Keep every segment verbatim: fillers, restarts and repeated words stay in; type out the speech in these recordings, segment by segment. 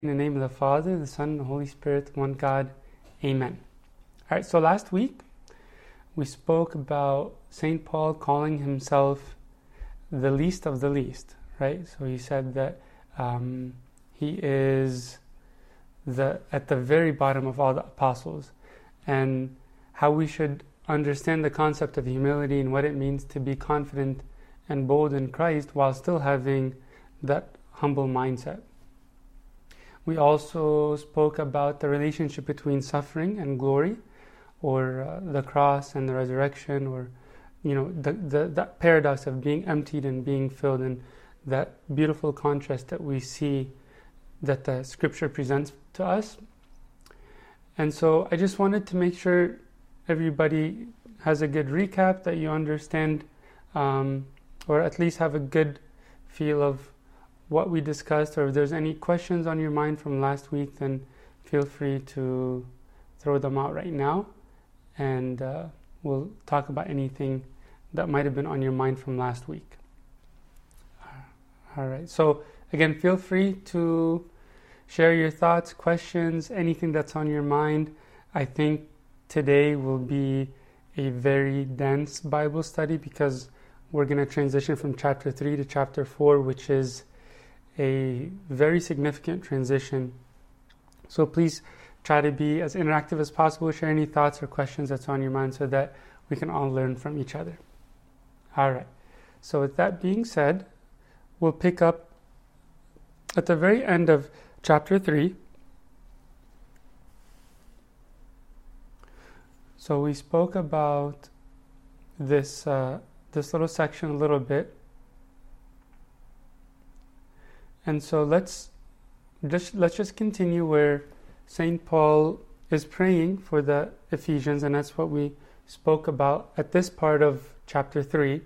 In the name of the Father, the Son, and the Holy Spirit, one God. Amen. All right, so last week we spoke about Saint Paul calling himself the least of the least, right? So he said that um, he is the at the very bottom of all the apostles, and how we should understand the concept of humility and what it means to be confident and bold in Christ while still having that humble mindset. We also spoke about the relationship between suffering and glory, or uh, the cross and the resurrection, or you know the, the that paradox of being emptied and being filled, and that beautiful contrast that we see that the Scripture presents to us. And so I just wanted to make sure everybody has a good recap, that you understand, um, or at least have a good feel of what we discussed, or if there's any questions on your mind from last week, then feel free to throw them out right now, and uh, we'll talk about anything that might have been on your mind from last week. All right, so again, feel free to share your thoughts, questions, anything that's on your mind. I think today will be a very dense Bible study because we're going to transition from chapter three to chapter four, which is a very significant transition. So please try to be as interactive as possible. Share any thoughts or questions that's on your mind so that we can all learn from each other. All right. So with that being said, we'll pick up at the very end of chapter three. So we spoke about this uh, this little section a little bit. And so let's just let's just continue where Saint Paul is praying for the Ephesians, and that's what we spoke about at this part of chapter three.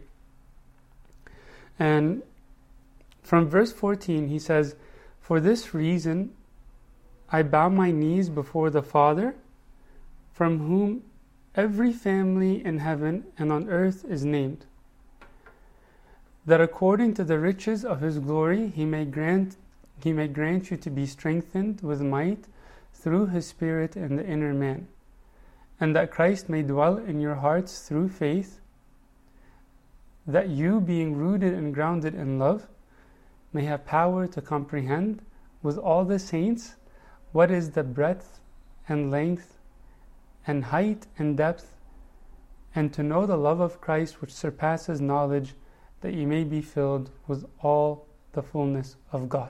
And from verse fourteen, he says, "For this reason I bow my knees before the Father, from whom every family in heaven and on earth is named, that according to the riches of his glory he may grant he may grant you to be strengthened with might through his Spirit in the inner man, and that Christ may dwell in your hearts through faith, that you, being rooted and grounded in love, may have power to comprehend with all the saints what is the breadth and length and height and depth, and to know the love of Christ which surpasses knowledge, that you may be filled with all the fullness of God."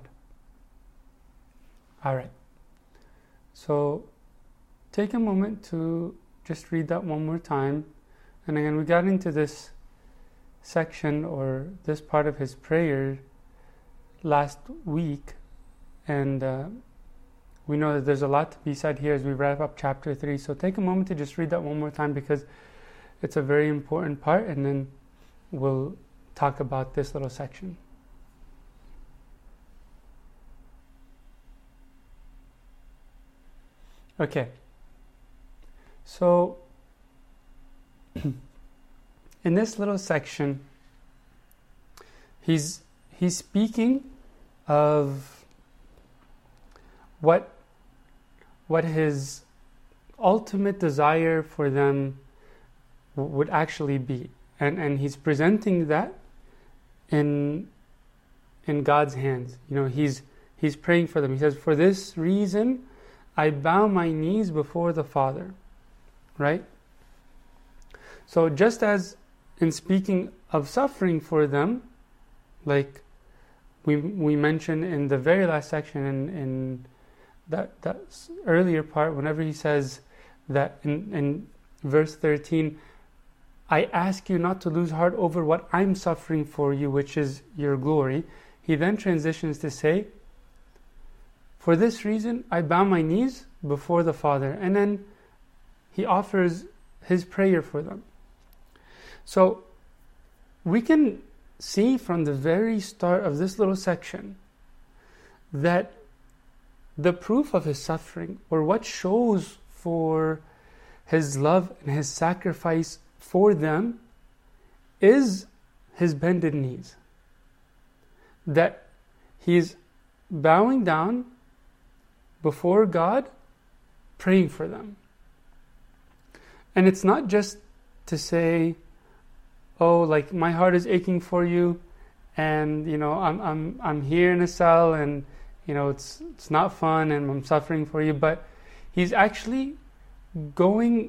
All right. So take a moment to just read that one more time. And again, we got into this section or this part of his prayer last week, and uh, we know that there's a lot to be said here as we wrap up chapter three. So take a moment to just read that one more time, because it's a very important part, and then we'll talk about this little section. Okay. So in this little section, he's he's speaking of what what his ultimate desire for them w- would actually be, and and he's presenting that in in God's hands. You know, he's he's praying for them. He says, "For this reason I bow my knees before the Father." Right? So just as in speaking of suffering for them, like we we mentioned in the very last section, in, in that that earlier part, whenever he says that in, in verse thirteen, "I ask you not to lose heart over what I'm suffering for you, which is your glory," he then transitions to say, "For this reason I bow my knees before the Father," and then he offers his prayer for them. So we can see from the very start of this little section that the proof of his suffering, or what shows for his love and his sacrifice for them, is his bended knees. That he's bowing down before God, praying for them. And it's not just to say, oh, like my heart is aching for you, and you know I'm I'm I'm here in a cell, and you know it's it's not fun, and I'm suffering for you. But he's actually going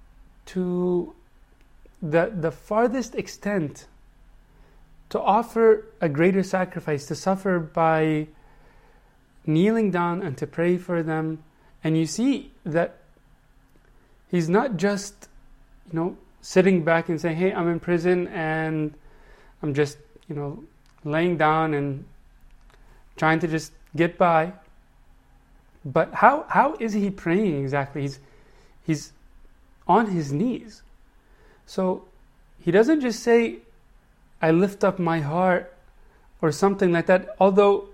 to the the farthest extent to offer a greater sacrifice, to suffer by kneeling down and to pray for them. And you see that he's not just, you know, sitting back and saying, hey, I'm in prison and I'm just, you know, laying down and trying to just get by. But how how is he praying exactly? He's he's on his knees. So he doesn't just say, I lift up my heart or something like that, although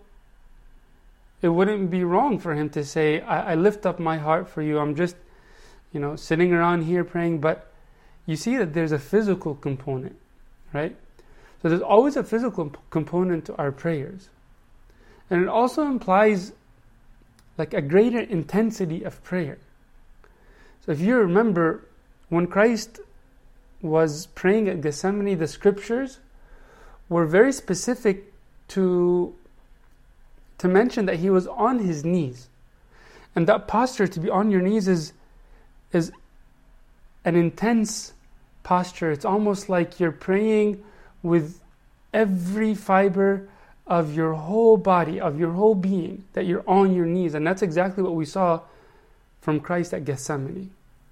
it wouldn't be wrong for him to say, I, I lift up my heart for you. I'm just, you know, sitting around here praying. But you see that there's a physical component, right? So there's always a physical p- component to our prayers. And it also implies like a greater intensity of prayer. So if you remember, when Christ was praying at Gethsemane, the scriptures were very specific to to mention that he was on his knees. And that posture, to be on your knees, is is an intense posture. It's almost like you're praying with every fiber of your whole body, of your whole being, that you're on your knees. And that's exactly what we saw from Christ at Gethsemane.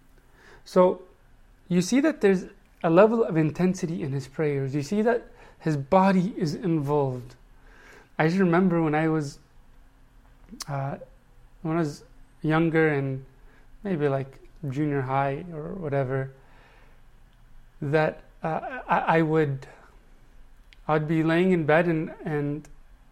So you see that there's a level of intensity in his prayers. You see that his body is involved. I just remember when I was uh, when I was younger and maybe like junior high or whatever, that uh, I, I would I would be laying in bed and and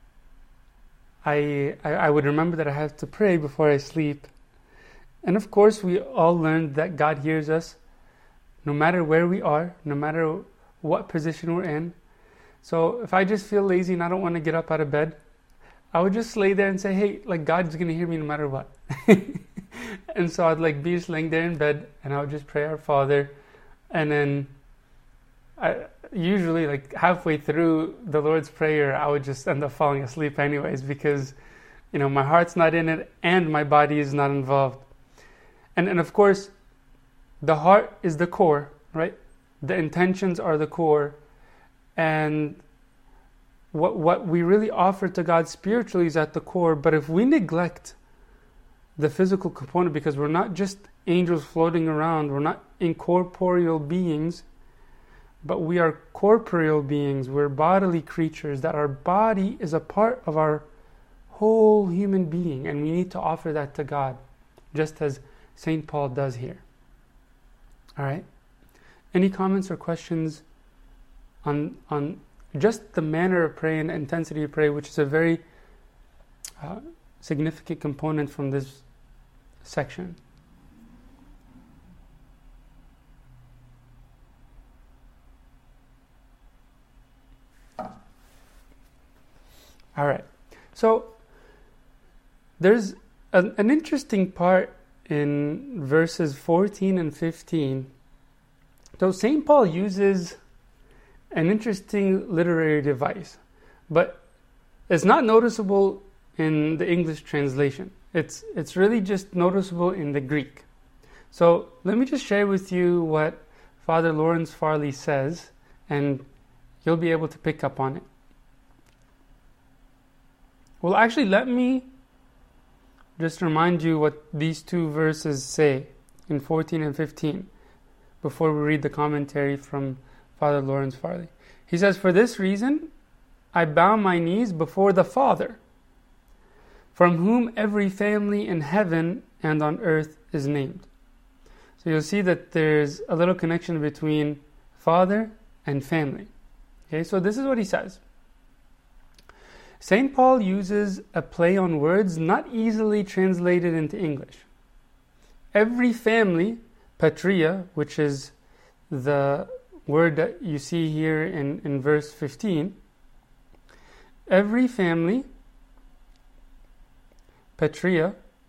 I, I I would remember that I have to pray before I sleep. And of course, we all learned that God hears us no matter where we are, no matter what position we're in. So if I just feel lazy and I don't want to get up out of bed, I would just lay there and say, hey, like God's going to hear me no matter what. And so I'd like be just laying there in bed and I would just pray our Father. And then I usually like halfway through the Lord's Prayer, I would just end up falling asleep anyways, because, you know, my heart's not in it and my body is not involved. And and of course, the heart is the core, right? The intentions are the core. And what what we really offer to God spiritually is at the core. But if we neglect the physical component, because we're not just angels floating around, we're not incorporeal beings, but we are corporeal beings, we're bodily creatures, that our body is a part of our whole human being, and we need to offer that to God, just as Saint Paul does here. All right? Any comments or questions on on just the manner of prayer and intensity of prayer, which is a very uh, significant component from this section? All right. So there's an, an interesting part in verses fourteen and fifteen. So Saint Paul uses an interesting literary device, but it's not noticeable in the English translation. It's it's really just noticeable in the Greek. So let me just share with you what Father Lawrence Farley says, and you'll be able to pick up on it. Well, actually, let me just remind you what these two verses say in fourteen and fifteen before we read the commentary from Father Lawrence Farley. He says, "For this reason, I bow my knees before the Father, from whom every family in heaven and on earth is named." So you'll see that there's a little connection between Father and family. Okay, so this is what he says. Saint Paul uses a play on words not easily translated into English. Every family, patria, which is the word that you see here in, in verse fifteen, every family, patria,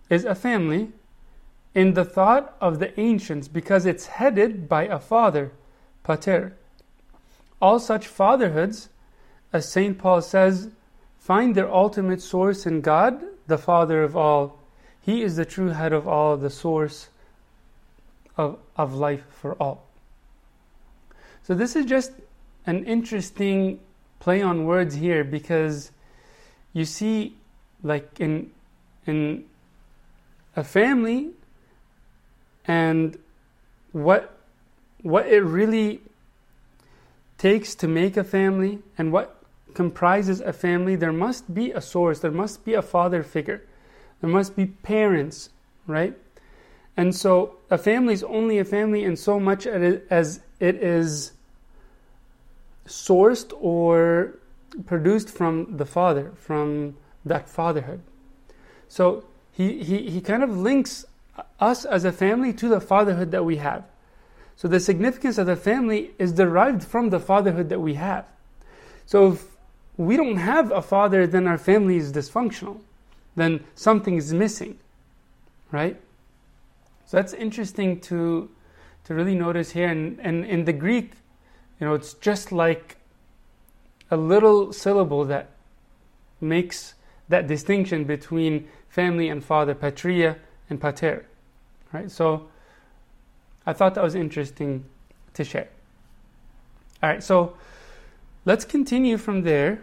is a family in the thought of the ancients because it's headed by a father, pater. All such fatherhoods, as Saint Paul says, find their ultimate source in God, the Father of all. He is the true head of all, the source of, of life for all. So this is just an interesting play on words here, because you see, like in in a family, and what what it really takes to make a family and what comprises a family, there must be a source, there must be a father figure, there must be parents, right? And so a family is only a family in so much as it is sourced or produced from the father, from that fatherhood. So he, he, he kind of links us as a family to the fatherhood that we have. So the significance of the family is derived from the fatherhood that we have. So if we don't have a father, then our family is dysfunctional. Then something is missing, right? So that's interesting to to really notice here. And, and in the Greek, you know, it's just like a little syllable that makes that distinction between family and father, patria and pater, right? So I thought that was interesting to share. All right, so let's continue from there.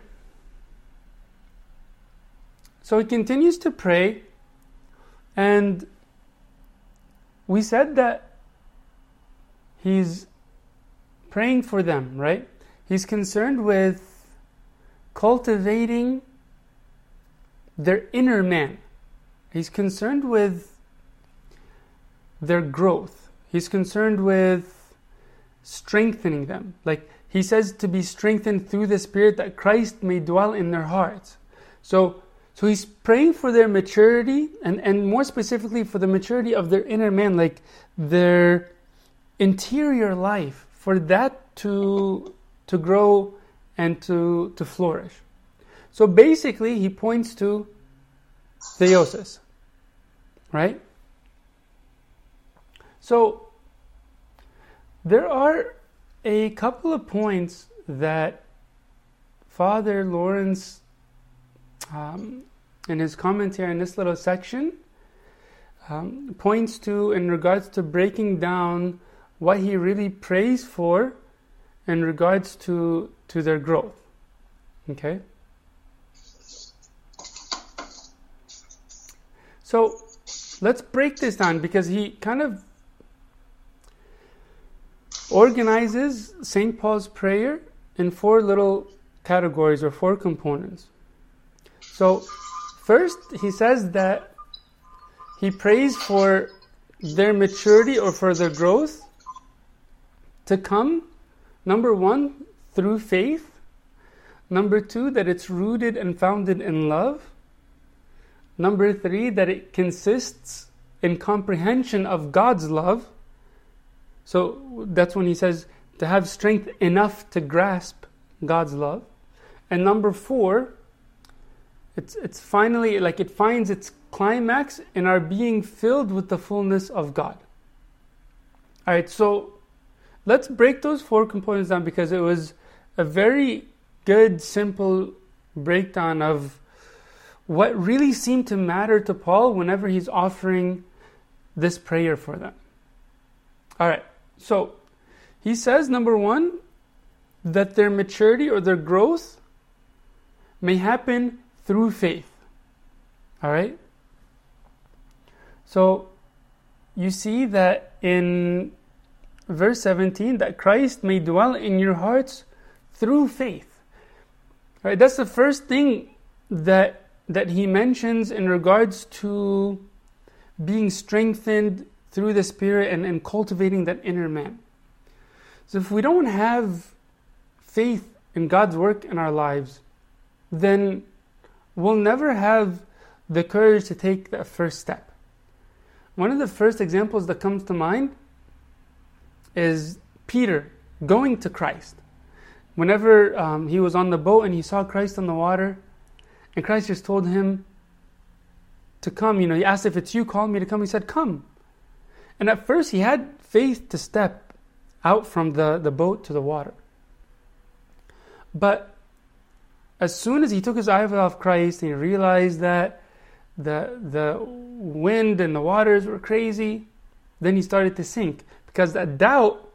So he continues to pray, and we said that he's praying for them, right? He's concerned with cultivating their inner man. He's concerned with their growth. He's concerned with strengthening them. Like he says, to be strengthened through the Spirit, that Christ may dwell in their hearts. So, so he's praying for their maturity, and, and more specifically for the maturity of their inner man, like their interior life, for that to to grow and to to flourish. So basically, he points to theosis, right? So there are a couple of points that Father Lawrence, um, in his commentary in this little section, um, points to in regards to breaking down what he really prays for in regards to to their growth. Okay? So let's break this down, because he kind of organizes Saint Paul's prayer in four little categories or four components. So first, he says that he prays for their maturity or for their growth to come, number one, through faith. Number two, that it's rooted and founded in love. Number three, that it consists in comprehension of God's love. So that's when he says to have strength enough to grasp God's love. And number four, it's it's finally, like it finds its climax in our being filled with the fullness of God. All right, so let's break those four components down, because it was a very good, simple breakdown of what really seemed to matter to Paul whenever he's offering this prayer for them. All right, so he says, number one, that their maturity or their growth may happen through faith. All right? So you see that in verse seventeen, that Christ may dwell in your hearts through faith. All right? That's the first thing that that he mentions in regards to being strengthened through the Spirit and, and cultivating that inner man. So if we don't have faith in God's work in our lives, then we'll never have the courage to take that first step. One of the first examples that comes to mind is Peter going to Christ. Whenever um, he was on the boat and he saw Christ on the water, and Christ just told him to come. You know, he asked, if it's you, call me to come. He said, come. And at first he had faith to step out from the, the boat to the water. But as soon as he took his eyes off Christ and he realized that the the wind and the waters were crazy, then he started to sink. Because that doubt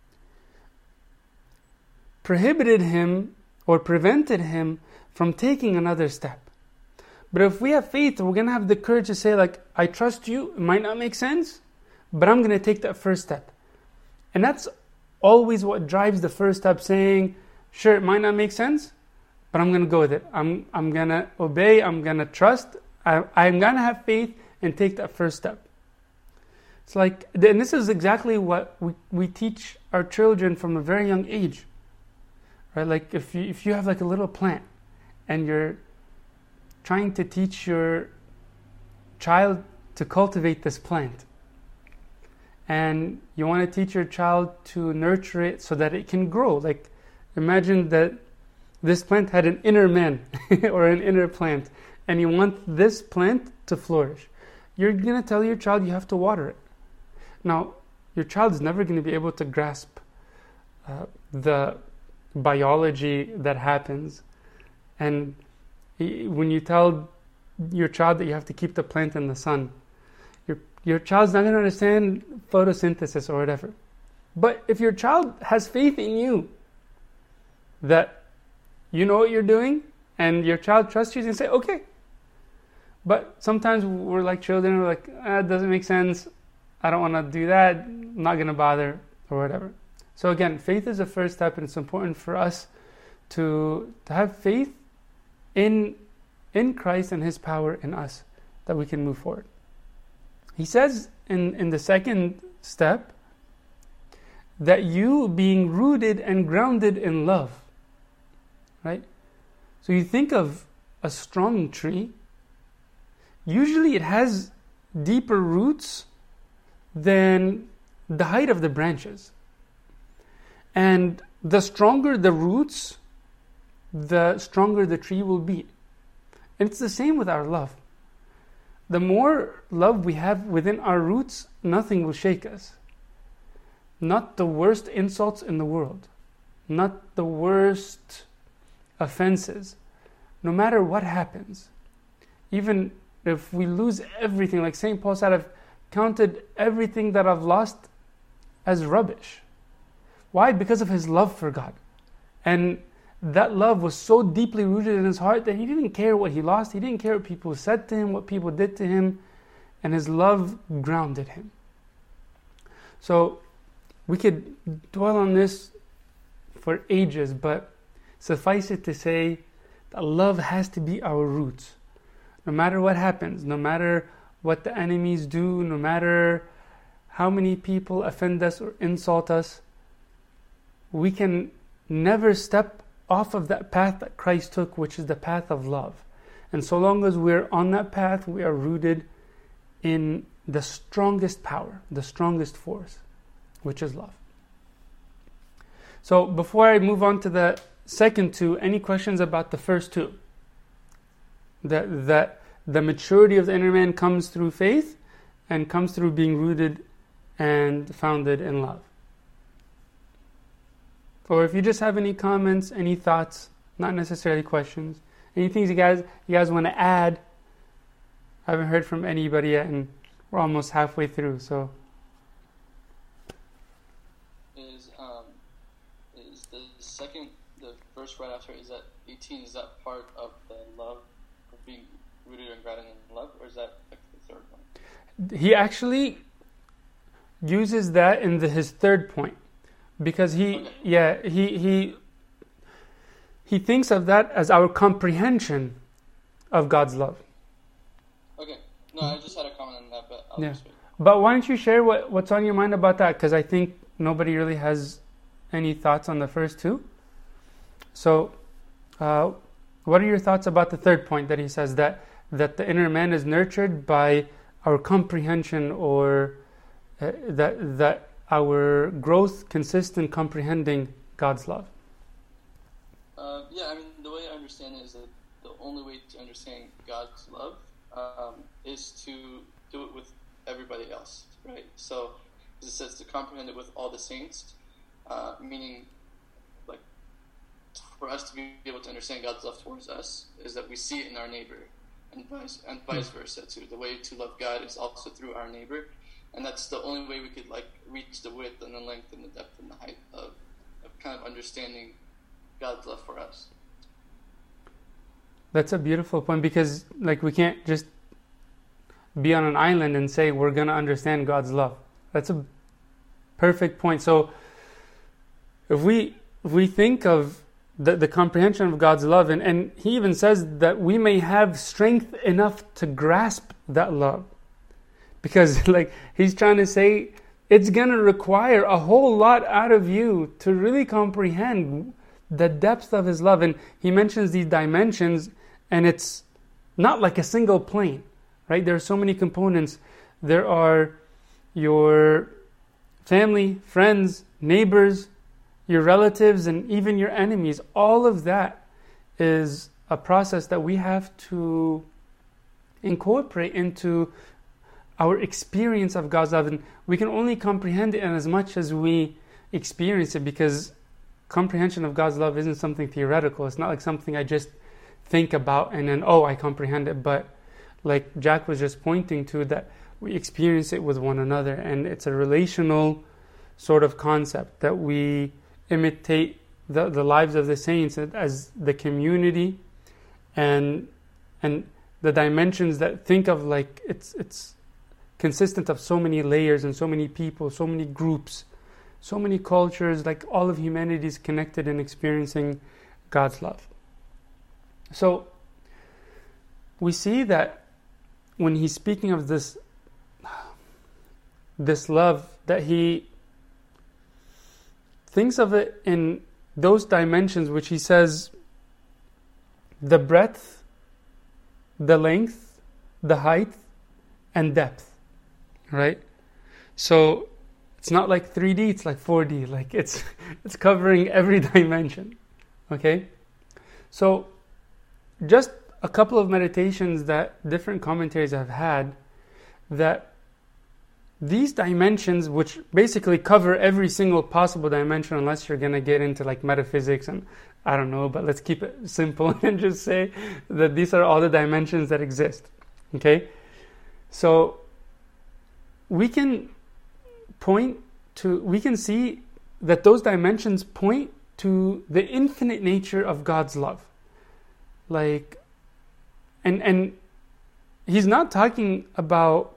prohibited him or prevented him from taking another step. But if we have faith, we're going to have the courage to say, like, I trust you. It might not make sense, but I'm going to take that first step. And that's always what drives the first step, saying, sure, it might not make sense, but I'm going to go with it. I'm I'm going to obey. I'm going to trust. I, I'm going to have faith and take that first step. It's like, and this is exactly what we, we teach our children from a very young age. Right? Like if you, if you have like a little plant and you're trying to teach your child to cultivate this plant, and you want to teach your child to nurture it so that it can grow. Like imagine that this plant had an inner man or an inner plant, and you want this plant to flourish. You're going to tell your child you have to water it. Now, your child is never going to be able to grasp uh, the biology that happens. And he, when you tell your child that you have to keep the plant in the sun, your your child's not going to understand photosynthesis or whatever. But if your child has faith in you, that you know what you're doing, and your child trusts you, and say, okay. But sometimes we're like children, we're like, ah, it doesn't make sense. I don't want to do that. I'm not going to bother, or whatever. So again, faith is the first step, and it's important for us to, to have faith in, in Christ and His power in us, that we can move forward. He says in, in the second step that you being rooted and grounded in love. Right? So you think of a strong tree, usually it has deeper roots than the height of the branches. And the stronger the roots, the stronger the tree will be. And it's the same with our love. The more love we have within our roots, nothing will shake us. Not the worst insults in the world. Not the worst offenses. No matter what happens. Even if we lose everything, like Saint Paul said, I've counted everything that I've lost as rubbish. Why? Because of his love for God. And that love was so deeply rooted in his heart that he didn't care what he lost. He didn't care what people said to him, what people did to him. And his love grounded him. So we could dwell on this for ages, but suffice it to say that love has to be our roots. No matter what happens, no matter what the enemies do, no matter how many people offend us or insult us, we can never step off of that path that Christ took, which is the path of love. And so long as we're on that path, we are rooted in the strongest power, the strongest force, which is love. So before I move on to the second two, any questions about the first two? That that the maturity of the inner man comes through faith and comes through being rooted and founded in love. Or if you just have any comments, any thoughts, not necessarily questions, any things you guys you guys want to add. I haven't heard from anybody yet, and we're almost halfway through. So, is um is the second the verse right after, is that eighteen? Is that part of the love of being rooted and grounded in love, or is that like the third one? He actually uses that in the, his third point. Because he, okay. yeah, he he he thinks of that as our comprehension of God's love. Okay. No, I just had a comment on that, but I'll yeah. just wait. But why don't you share what, what's on your mind about that? Because I think nobody really has any thoughts on the first two. So, uh, what are your thoughts about the third point that he says, that that the inner man is nurtured by our comprehension, or uh, that that our growth consists in comprehending God's love? Uh, yeah, I mean, the way I understand it is that the only way to understand God's love um, is to do it with everybody else, right? So it says to comprehend it with all the saints, uh, meaning like for us to be able to understand God's love towards us is that we see it in our neighbor, and vice and vice versa too. The way to love God is also through our neighbor, and that's the only way we could like reach the width and the length and the depth and the height of, of kind of understanding God's love for us. That's a beautiful point, because like we can't just be on an island and say we're going to understand God's love. That's a perfect point. So if we if we think of the, the comprehension of God's love, and, and he even says that we may have strength enough to grasp that love, because like he's trying to say it's going to require a whole lot out of you to really comprehend the depth of his love. And he mentions these dimensions, and it's not like a single plane, right? There are so many components. There are your family, friends, neighbors, your relatives, and even your enemies. All of that is a process that we have to incorporate into our experience of God's love. And we can only comprehend it in as much as we experience it, because comprehension of God's love isn't something theoretical. It's not like something I just think about and then, oh, I comprehend it. But like Jack was just pointing to, that we experience it with one another, and it's a relational sort of concept that we imitate the, the lives of the saints as the community, and and the dimensions that think of like it's it's consistent of so many layers and so many people, so many groups, so many cultures, like all of humanity is connected in experiencing God's love. So we see that when he's speaking of this this love, that he thinks of it in those dimensions which he says the breadth, the length, the height, and depth, right? So it's not like three D, it's like four D. Like it's it's covering every dimension. Okay? So just a couple of meditations that different commentaries have had, that these dimensions, which basically cover every single possible dimension, unless you're going to get into like metaphysics and I don't know, but let's keep it simple and just say that these are all the dimensions that exist. Okay? So we can point to, we can see that those dimensions point to the infinite nature of God's love. Like, and and he's not talking about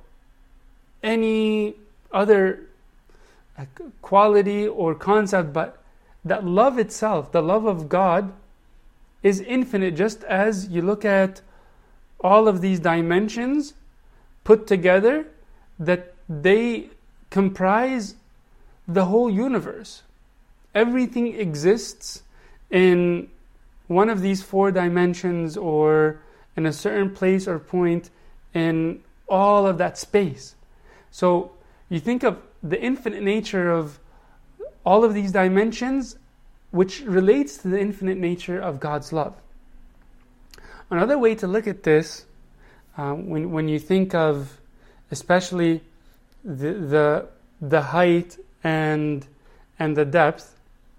any other like, quality or concept, but that love itself, the love of God, is infinite. Just as you look at all of these dimensions put together, that they comprise the whole universe. Everything exists in one of these four dimensions, or in a certain place or point in all of that space. So you think of the infinite nature of all of these dimensions, which relates to the infinite nature of God's love. Another way to look at this, uh, when when you think of especially the the the height and and the depth,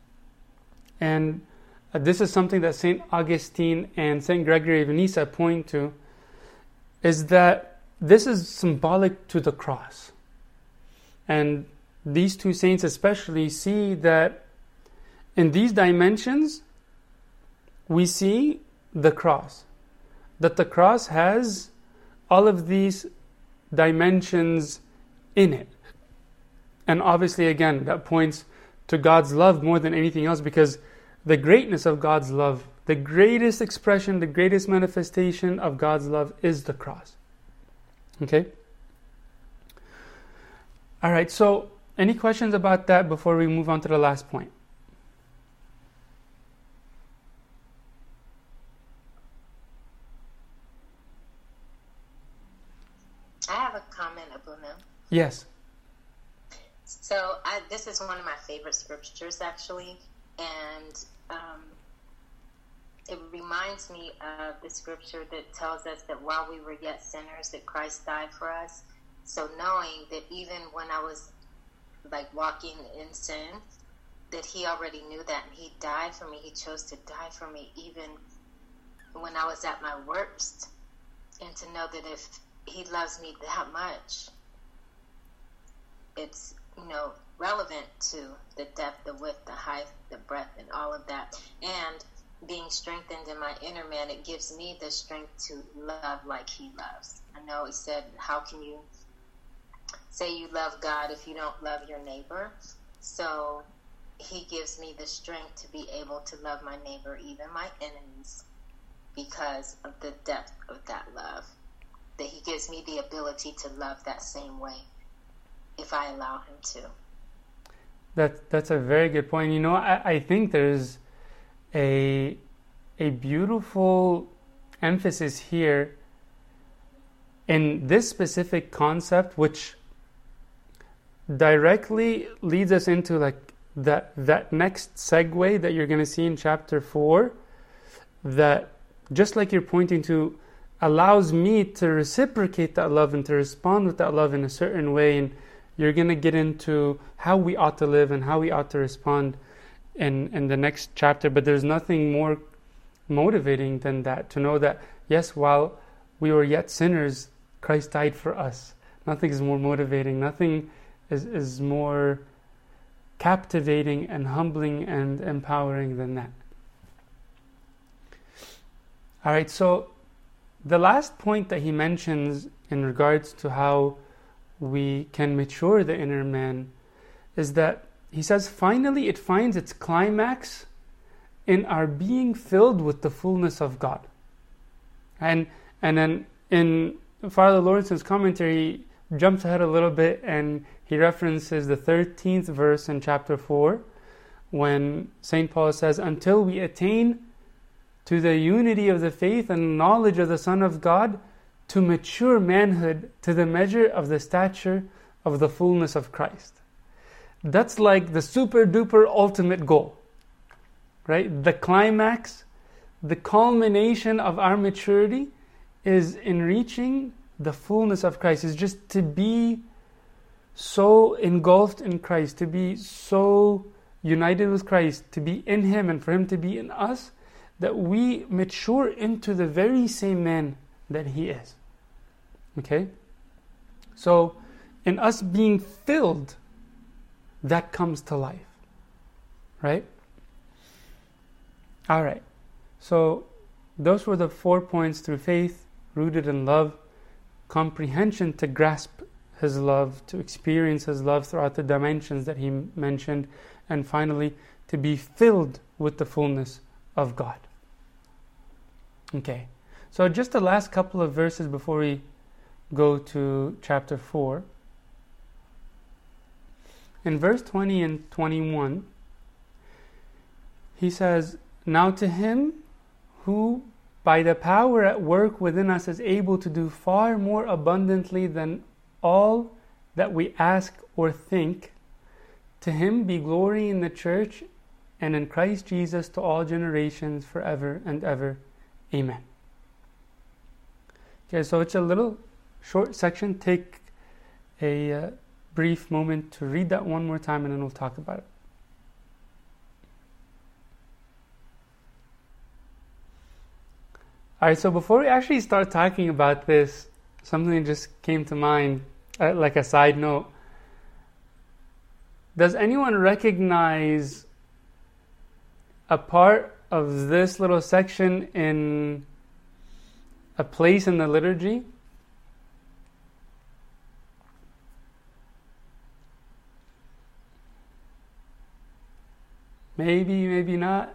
and uh, this is something that Saint Augustine and Saint Gregory of Nyssa point to, is that this is symbolic to the cross. And these two saints especially see that in these dimensions we see the cross, that the cross has all of these dimensions in it. And obviously, again, that points to God's love more than anything else, because the greatness of God's love, the greatest expression, the greatest manifestation of God's love is the cross. Okay? All right, so any questions about that before we move on to the last point? I have a comment, Abuna. Yes. So I, this is one of my favorite scriptures, actually. And um, it reminds me of the scripture that tells us that while we were yet sinners, that Christ died for us. So knowing that even when I was like walking in sin, that he already knew that and he died for me. He chose to die for me even when I was at my worst. And to know that if he loves me that much, it's, you know, relevant to the depth, the width, the height, the breadth, and all of that. And being strengthened in my inner man, it gives me the strength to love like he loves. I know he said, how can you say you love God if you don't love your neighbor? So he gives me the strength to be able to love my neighbor, even my enemies, because of the depth of that love. That he gives me the ability to love that same way if I allow him to. That that's a very good point. You know, I, I think there's a a beautiful emphasis here in this specific concept, which directly leads us into like that that next segue that you're going to see in chapter four, that just like you're pointing to, allows me to reciprocate that love and to respond with that love in a certain way. And you're going to get into how we ought to live and how we ought to respond in, in the next chapter. But there's nothing more motivating than that, to know that, yes, while we were yet sinners, Christ died for us. Nothing is more motivating. Nothing is, is more captivating and humbling and empowering than that. All right, so the last point that he mentions in regards to how we can mature the inner man is that he says, finally it finds its climax in our being filled with the fullness of God. And and then in Father Lawrence's commentary, he jumps ahead a little bit and he references the thirteenth verse in chapter four, when Saint Paul says, until we attain to the unity of the faith and knowledge of the Son of God, to mature manhood, to the measure of the stature of the fullness of Christ. That's like the super duper ultimate goal, right? The climax, the culmination of our maturity is in reaching the fullness of Christ. Is just to be so engulfed in Christ, to be so united with Christ, to be in Him and for Him to be in us, that we mature into the very same man that He is. Okay? So, in us being filled, that comes to life. Right? Alright. So, those were the four points through faith, rooted in love, comprehension to grasp His love, to experience His love throughout the dimensions that He mentioned, and finally, to be filled with the fullness of God. Okay. So, just the last couple of verses before we go to chapter four. In verse twenty and twenty-one, he says, now to Him who by the power at work within us is able to do far more abundantly than all that we ask or think, to Him be glory in the church and in Christ Jesus to all generations forever and ever. Amen. Okay, so it's a little short section. Take a uh, brief moment to read that one more time and then we'll talk about it. Alright, so before we actually start talking about this, something just came to mind, uh, like a side note. Does anyone recognize a part of this little section in a place in the liturgy? Maybe, maybe not.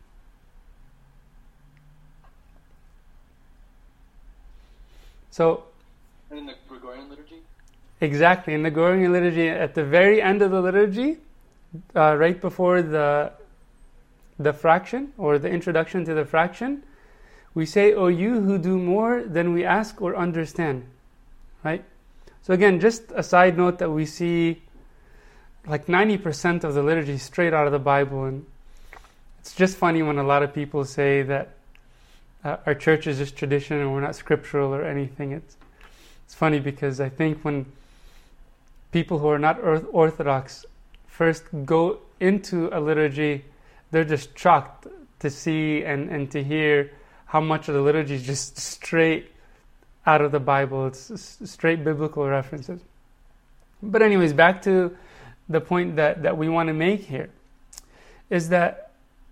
So, in the Gregorian liturgy? Exactly, in the Gregorian liturgy, at the very end of the liturgy, uh, right before the the fraction, or the introduction to the fraction, we say, O you who do more than we ask or understand. Right? So again, just a side note that we see like ninety percent of the liturgy straight out of the Bible, and it's just funny when a lot of people say that uh, our church is just tradition and we're not scriptural or anything. It's it's funny because I think when people who are not orthodox first go into a liturgy, they're just shocked to see and, and to hear how much of the liturgy is just straight out of the Bible. It's straight biblical references. But anyways, back to the point that, that we want to make here is that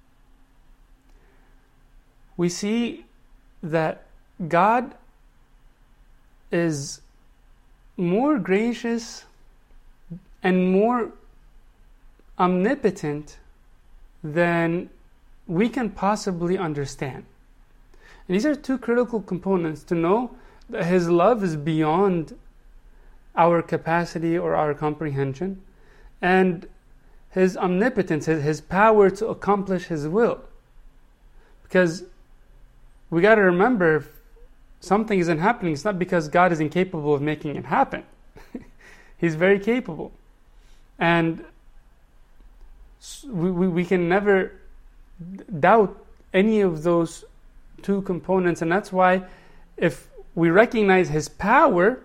we see that God is more gracious and more omnipotent than we can possibly understand. And these are two critical components to know that His love is beyond our capacity or our comprehension, and His omnipotence, His, his power to accomplish His will. Because we got to remember, if something isn't happening, it's not because God is incapable of making it happen. He's very capable. And we, we, we can never doubt any of those two components. And that's why if we recognize His power,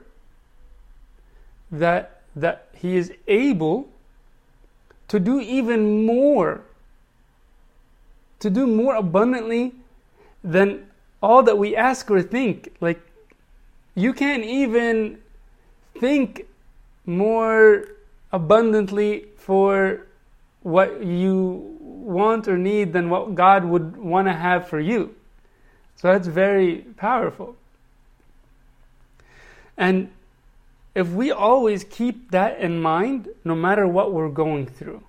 that that He is able to do even more, to do more abundantly than all that we ask or think. Like, you can't even think more abundantly for what you want or need than what God would want to have for you. So that's very powerful. And if we always keep that in mind, no matter what we're going through,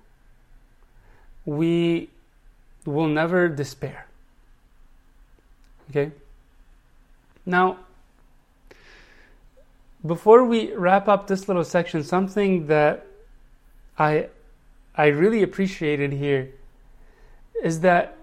we will never despair. Okay? Now, before we wrap up this little section, something that I I really appreciated here is that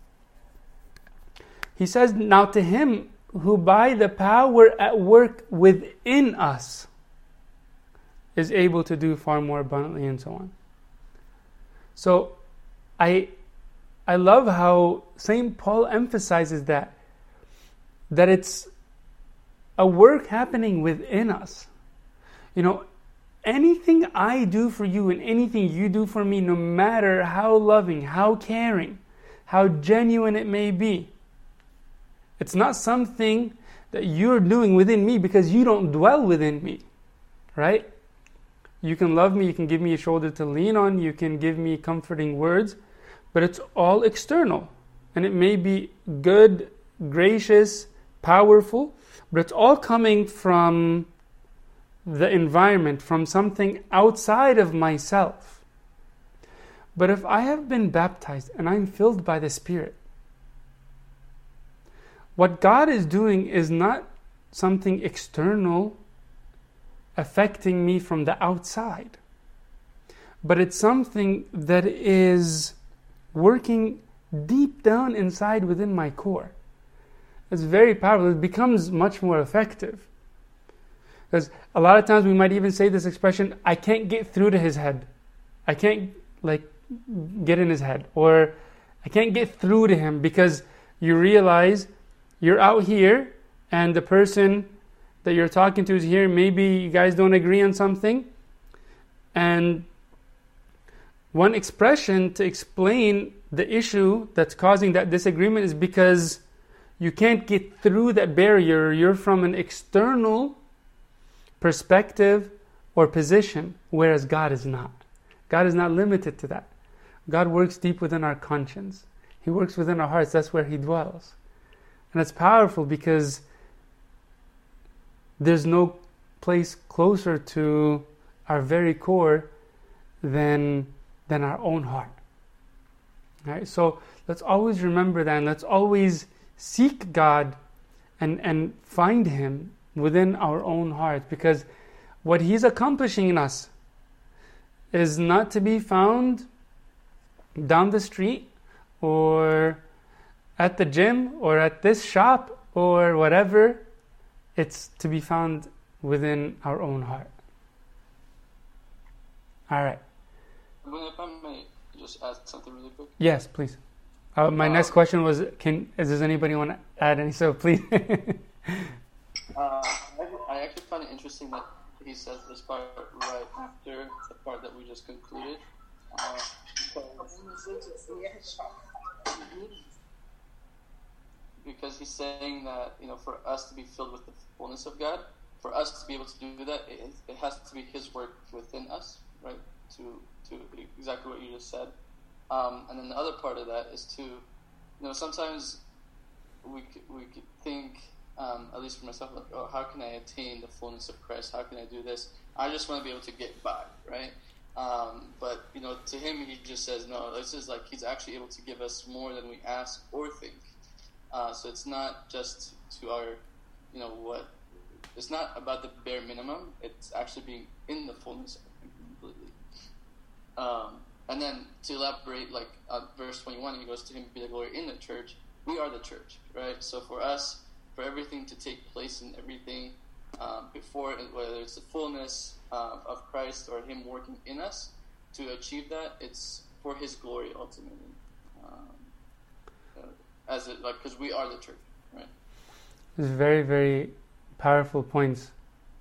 he says, now to Him who by the power at work within us is able to do far more abundantly, and so on. So I I love how Saint Paul emphasizes that that it's a work happening within us. You know, anything I do for you and anything you do for me, no matter how loving, how caring, how genuine it may be, it's not something that you're doing within me because you don't dwell within me, right? You can love me, you can give me a shoulder to lean on, you can give me comforting words, but it's all external. And it may be good, gracious, powerful, but it's all coming from the environment, from something outside of myself. But if I have been baptized and I'm filled by the Spirit, what God is doing is not something external affecting me from the outside, but it's something that is working deep down inside within my core. It's very powerful. It becomes much more effective. Because a lot of times we might even say this expression, I can't get through to his head. I can't like get in his head. Or I can't get through to him, because you realize you're out here and the person that you're talking to is here. Maybe you guys don't agree on something. And one expression to explain the issue that's causing that disagreement is because you can't get through that barrier. You're from an external perspective or position, whereas God is not. God is not limited to that. God works deep within our conscience. He works within our hearts. That's where He dwells. And it's powerful because there's no place closer to our very core than, than our own heart. All right? So let's always remember that, and let's always seek God and, and find Him within our own hearts, because what He's accomplishing in us is not to be found down the street or at the gym or at this shop or whatever. It's to be found within our own heart. All right. If I may just ask something really quick. Yes, please. Uh, my Um, next question was, can is, does anybody want to add any? So please. uh, I, I actually find it interesting that he says this part right after the part that we just concluded. Uh, because, because he's saying that, you know, for us to be filled with the fullness of God, for us to be able to do that, it, it has to be His work within us, right? To to exactly what you just said. Um, and then the other part of that is to, you know, sometimes we we could think, um, at least for myself, like, oh, how can I attain the fullness of Christ? How can I do this? I just want to be able to get by, right? Um, but, you know, to him, he just says, no, this is like he's actually able to give us more than we ask or think. Uh, so it's not just to our, you know, what, it's not about the bare minimum. It's actually being in the fullness of Him completely. Um, and then to elaborate, like uh, verse twenty-one, he goes, to Him be the glory in the church. We are the church, right? So for us, for everything to take place in everything um, before, whether it's the fullness uh, of Christ or Him working in us, to achieve that, it's for His glory ultimately. Um, uh, as it like, because we are the church, right? It's very, very powerful points.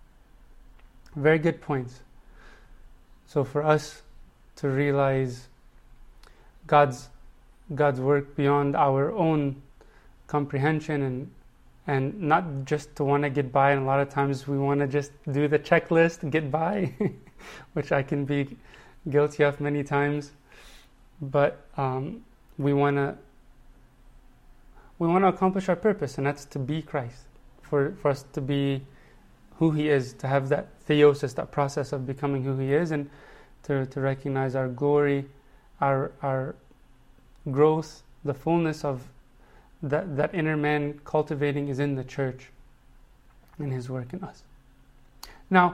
Very good points. So for us to realize God's God's work beyond our own comprehension, and and not just to want to get by, and a lot of times we want to just do the checklist, get by, which I can be guilty of many times. But um, we want to we want to accomplish our purpose, and that's to be Christ, for, for us to be who He is, to have that theosis, that process of becoming who He is, and to, to recognize our glory, our our growth, the fullness of that, that inner man cultivating is in the church and His work in us. Now,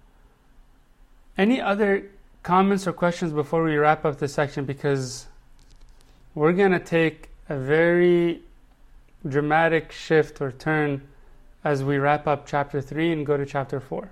any other comments or questions before we wrap up this section? Because we're going to take a very dramatic shift or turn as we wrap up chapter three and go to chapter four.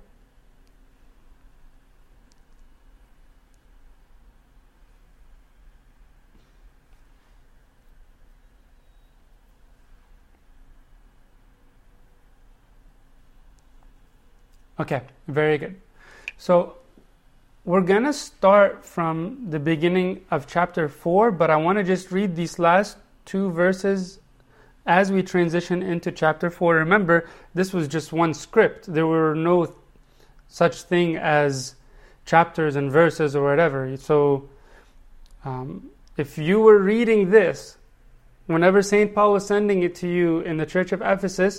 Okay, very good. So we're going to start from the beginning of chapter four, but I want to just read these last two verses as we transition into chapter four. Remember, this was just one script. There were no such thing as chapters and verses or whatever. So um, if you were reading this, whenever Saint Paul was sending it to you in the church of Ephesus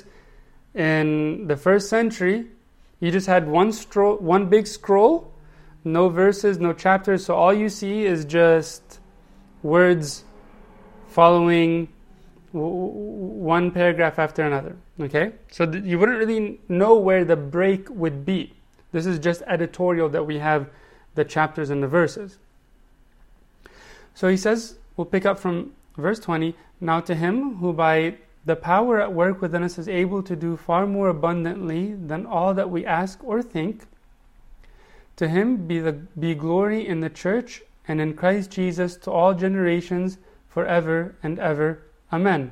in the first century, you just had one stro- one big scroll, no verses, no chapters. So all you see is just words following w- one paragraph after another. Okay? So th- you wouldn't really know where the break would be. This is just editorial that we have the chapters and the verses. So he says, we'll pick up from verse twenty. Now to Him who by the power at work within us is able to do far more abundantly than all that we ask or think, to Him be the be glory in the church and in Christ Jesus to all generations forever and ever. Amen.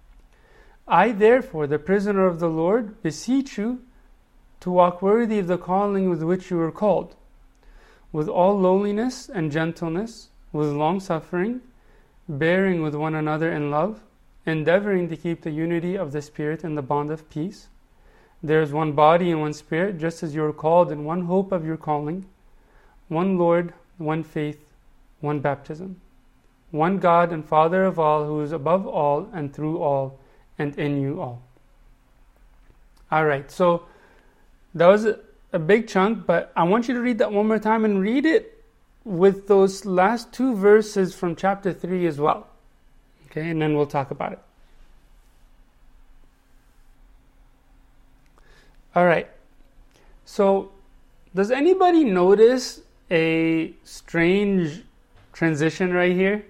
I therefore, the prisoner of the Lord, beseech you to walk worthy of the calling with which you were called, with all lowliness and gentleness, with long suffering, bearing with one another in love, endeavoring to keep the unity of the Spirit in the bond of peace. There is one body and one Spirit, just as you are called in one hope of your calling, one Lord, one faith, one baptism, one God and Father of all, who is above all and through all and in you all. All right, so that was a, a big chunk, but I want you to read that one more time and read it with those last two verses from chapter three as well. Okay, and then we'll talk about it. All right. So, does anybody notice a strange transition right here?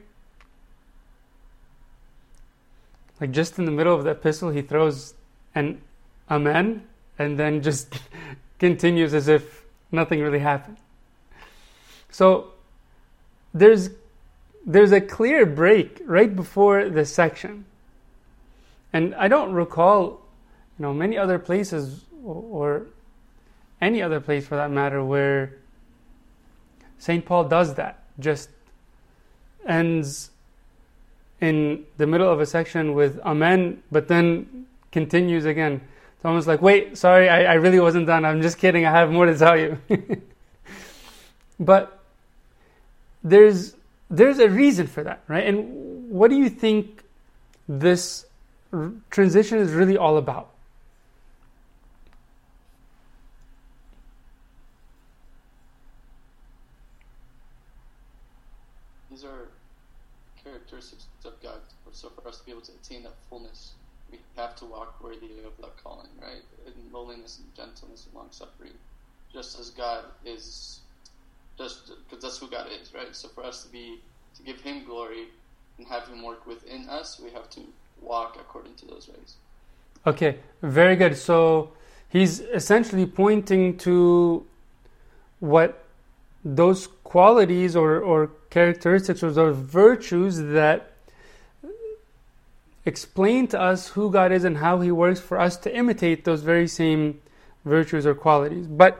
Like just in the middle of the epistle, he throws an amen and then just continues as if nothing really happened. So, there's there's a clear break right before this section. And I don't recall, you know, many other places or, or any other place for that matter where Saint Paul does that. Just ends in the middle of a section with amen, but then continues again. It's almost like, wait, sorry, I, I really wasn't done. I'm just kidding. I have more to tell you. But there's there's a reason for that, right? And what do you think this r- transition is really all about? These are characteristics of God. So for us to be able to attain that fullness, we have to walk worthy of that calling, right? In lowliness and gentleness and long suffering, just as God is, just because that's who God is, right? So for us to be to give Him glory and have Him work within us, we have to walk according to those ways. Okay, very good. So he's essentially pointing to what those qualities or, or characteristics or those virtues that explain to us who God is and how He works for us to imitate those very same virtues or qualities. But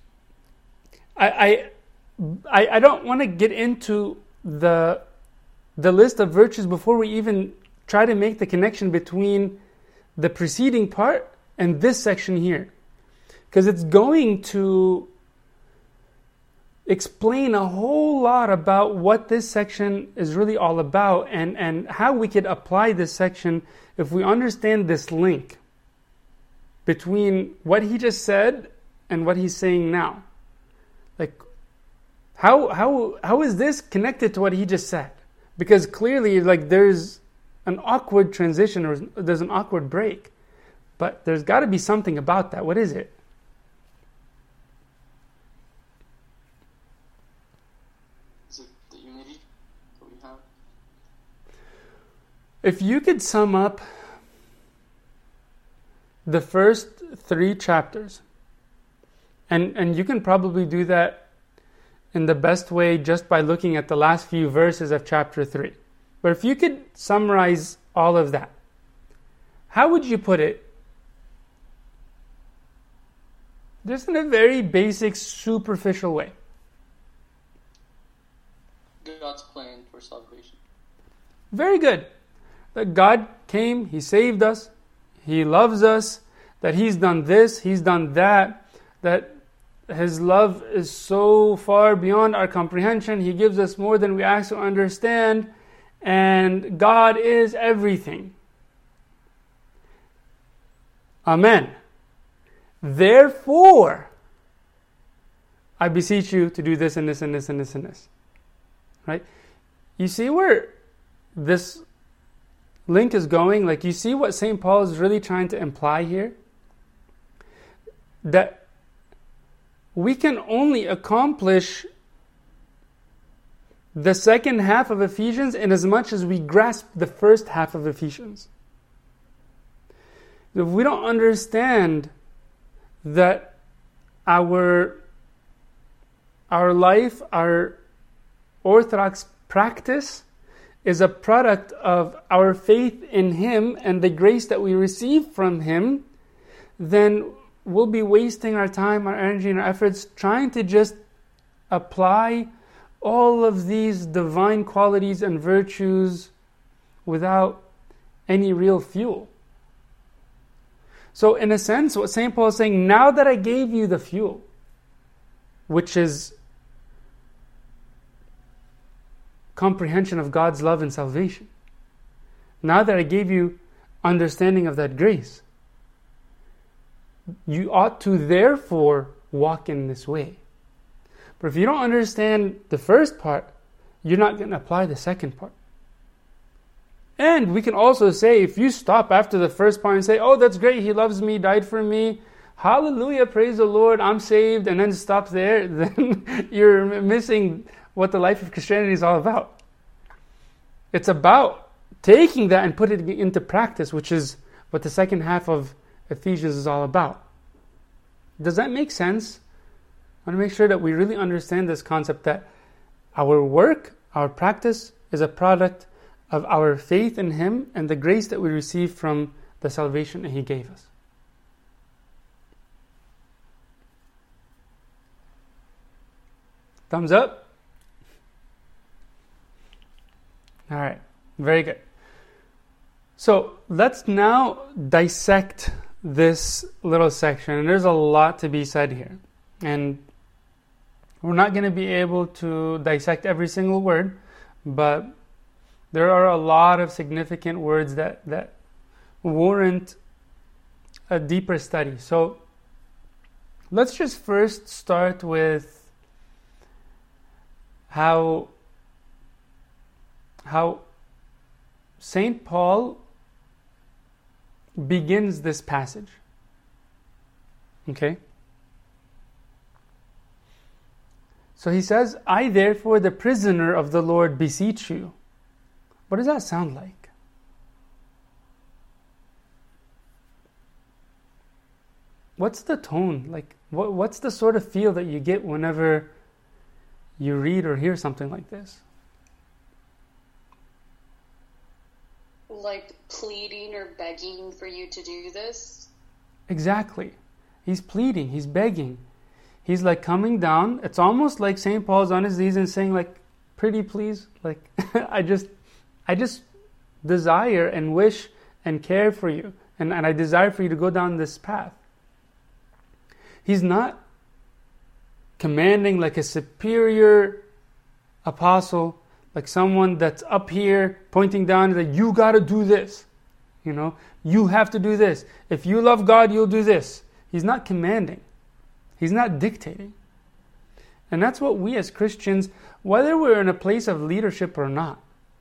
I I, I don't want to get into the the list of virtues before we even try to make the connection between the preceding part and this section here, because it's going to explain a whole lot about what this section is really all about, and, and how we could apply this section if we understand this link between what he just said and what he's saying now. Like, how how how is this connected to what he just said? Because clearly, like, there's an awkward transition or there's an awkward break, but there's got to be something about that. What is it? Is it the unity that we have? If you could sum up the first three chapters, and and you can probably do that in the best way just by looking at the last few verses of chapter three. But if you could summarize all of that, how would you put it? Just in a very basic, superficial way. God's plan for salvation. Very good. That God came, He saved us, He loves us, that He's done this, He's done that, that His love is so far beyond our comprehension. He gives us more than we ask or understand, and God is everything. Amen. Therefore, I beseech you to do this and this and this and this and this. Right? You see where this link is going? Like, you see what Saint Paul is really trying to imply here? That we can only accomplish the second half of Ephesians in as much as we grasp the first half of Ephesians. If we don't understand that our, our life, our Orthodox practice is a product of our faith in Him and the grace that we receive from Him, then we'll be wasting our time, our energy, and our efforts trying to just apply all of these divine qualities and virtues without any real fuel. So in a sense, what Saint Paul is saying, now that I gave you the fuel, which is comprehension of God's love and salvation, now that I gave you understanding of that grace, you ought to therefore walk in this way. But if you don't understand the first part, you're not going to apply the second part. And we can also say, if you stop after the first part and say, oh, that's great, He loves me, died for me, hallelujah, praise the Lord, I'm saved, and then stop there, then you're missing what the life of Christianity is all about. It's about taking that and putting it into practice, which is what the second half of Ephesians is all about. Does that make sense? I want to make sure that we really understand this concept that our work, our practice, is a product of our faith in Him and the grace that we receive from the salvation that He gave us. Thumbs up? All right, very good. So let's now dissect this little section. And there's a lot to be said here. And we're not going to be able to dissect every single word, but there are a lot of significant words that, that warrant a deeper study. So let's just first start with how, how Saint Paul begins this passage. Okay? So he says, I therefore, the prisoner of the Lord, beseech you. What does that sound like? What's the tone? Like, what, what's the sort of feel that you get whenever you read or hear something like this? Like pleading or begging for you to do this? Exactly. He's pleading, he's begging. He's like coming down. It's almost like Saint Paul's on his knees and saying like, pretty please, like I just I just desire and wish and care for you. And, and I desire for you to go down this path. He's not commanding like a superior apostle, like someone that's up here pointing down that you got to do this. You know, you have to do this. If you love God, you'll do this. He's not commanding. He's not dictating. And that's what we as Christians, whether we're in a place of leadership or not.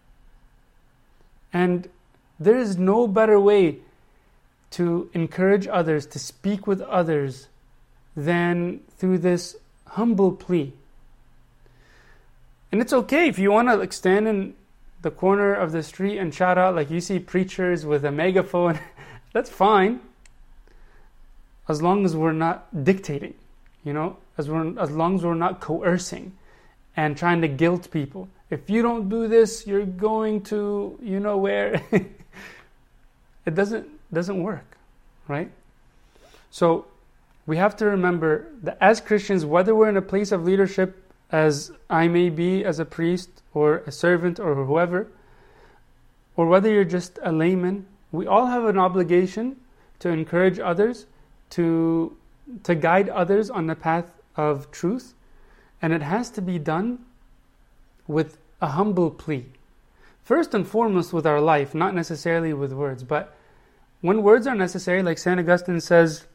And there is no better way to encourage others, to speak with others, than through this humble plea. And it's okay if you want to like stand in the corner of the street and shout out like you see preachers with a megaphone. That's fine, as long as we're not dictating, you know, as we're as long as we're not coercing and trying to guilt people. If you don't do this, you're going to, you know where. It doesn't doesn't work, right? So we have to remember that as Christians, whether we're in a place of leadership, as I may be as a priest or a servant or whoever, or whether you're just a layman, we all have an obligation to encourage others, to to guide others on the path of truth, and it has to be done with a humble plea. First and foremost with our life, not necessarily with words, but when words are necessary, like Saint Augustine says,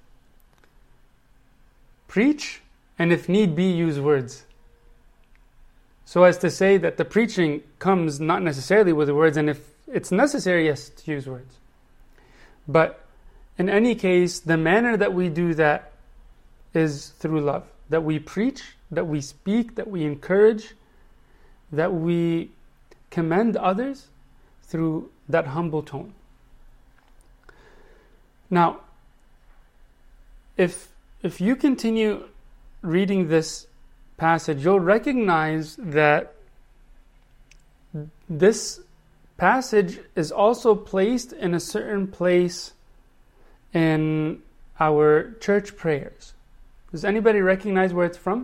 preach, and if need be, use words. So as to say that the preaching comes not necessarily with the words, and if it's necessary, yes, to use words. But in any case, the manner that we do that is through love. That we preach, that we speak, that we encourage, that we commend others through that humble tone. Now, if if you continue reading this passage, you'll recognize that this passage is also placed in a certain place in our church prayers. Does anybody recognize where it's from?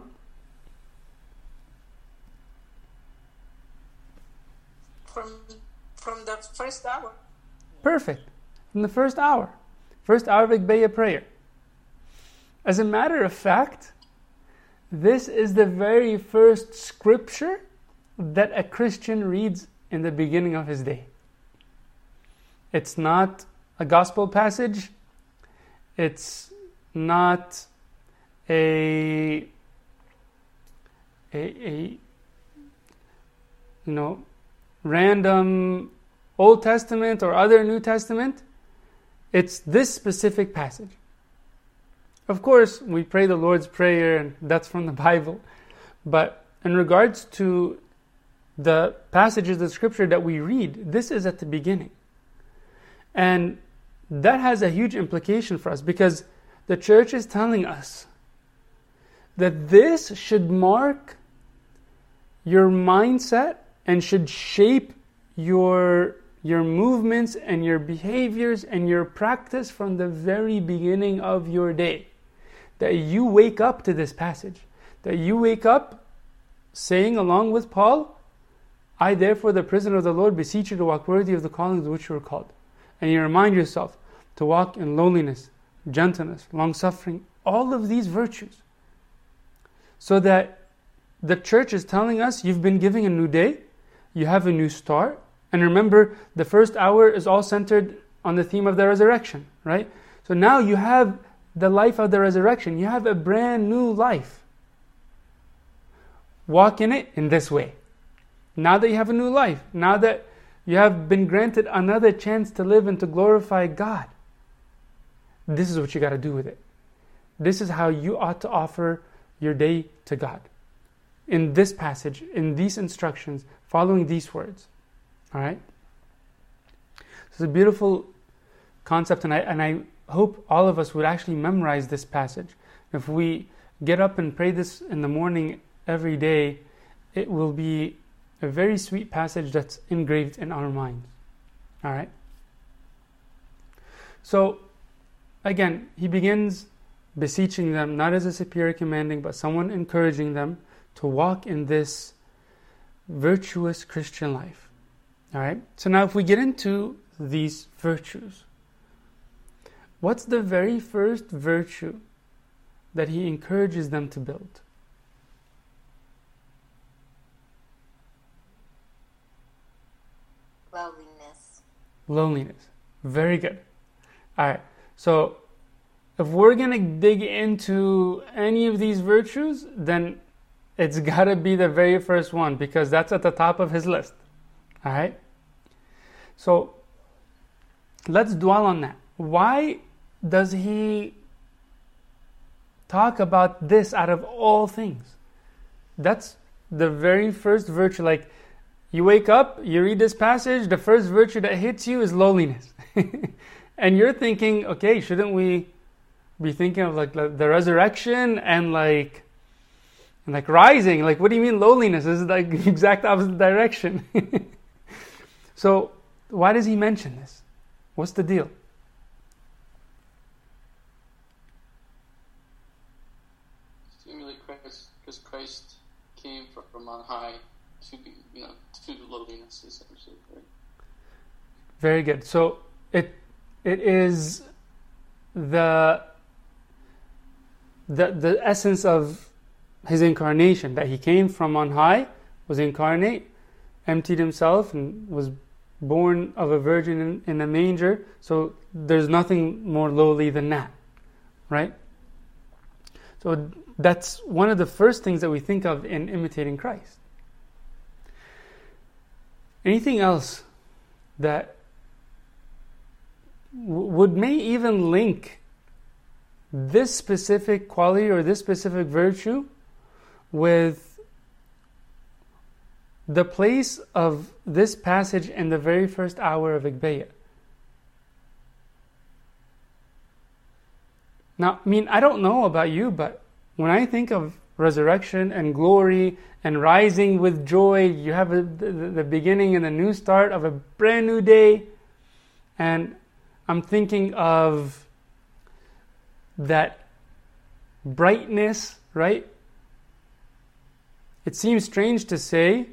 From from the first hour. Perfect. From the first hour. First hour of Igbeya prayer. As a matter of fact, this is the very first scripture that a Christian reads in the beginning of his day. It's not a gospel passage. It's not a, a, a you know, random Old Testament or other New Testament. It's this specific passage. Of course, we pray the Lord's Prayer, and that's from the Bible. But in regards to the passages of Scripture that we read, this is at the beginning. And that has a huge implication for us, because the church is telling us that this should mark your mindset and should shape your your movements and your behaviors and your practice from the very beginning of your day. That you wake up to this passage. That you wake up saying along with Paul, I therefore, the prisoner of the Lord, beseech you to walk worthy of the calling to which you were called. And you remind yourself to walk in lowliness, gentleness, long-suffering, all of these virtues. So that the church is telling us you've been given a new day, you have a new start. And remember, the first hour is all centered on the theme of the resurrection, right? So now you have the life of the resurrection. You have a brand new life. Walk in it in this way. Now that you have a new life, now that you have been granted another chance to live and to glorify God, this is what you got to do with it. This is how you ought to offer your day to God. In this passage, in these instructions, following these words. All right? It's a beautiful concept, and I and I hope all of us would actually memorize this passage. If we get up and pray this in the morning every day, it will be a very sweet passage that's engraved in our minds. All right? So, again, he begins beseeching them, not as a superior commanding, but someone encouraging them to walk in this virtuous Christian life. All right? So now if we get into these virtues, what's the very first virtue that he encourages them to build? Lowliness. Loneliness. Very good. All right. So if we're going to dig into any of these virtues, then it's got to be the very first one, because that's at the top of his list. All right? So let's dwell on that. Why does he talk about this out of all things? That's the very first virtue. Like, you wake up, you read this passage, the first virtue that hits you is lowliness. And you're thinking, okay, shouldn't we be thinking of like the resurrection and like and like rising? Like, what do you mean lowliness? This is like the exact opposite direction. So why does he mention this? What's the deal? Seemingly Christ, because Christ came from, from on high to be, you know, to lowliness, essentially. Right? Very good. So it it is the the the essence of his incarnation, that he came from on high, was incarnate, emptied himself, and was born of a virgin in, in a manger. So there's nothing more lowly than that, right? So that's one of the first things that we think of in imitating Christ. Anything else that w- would may even link this specific quality or this specific virtue with the place of this passage in the very first hour of Igbayah? Now, I mean, I don't know about you, but when I think of resurrection and glory and rising with joy, you have a, the, the beginning and the new start of a brand new day, and I'm thinking of that brightness, right? It seems strange to say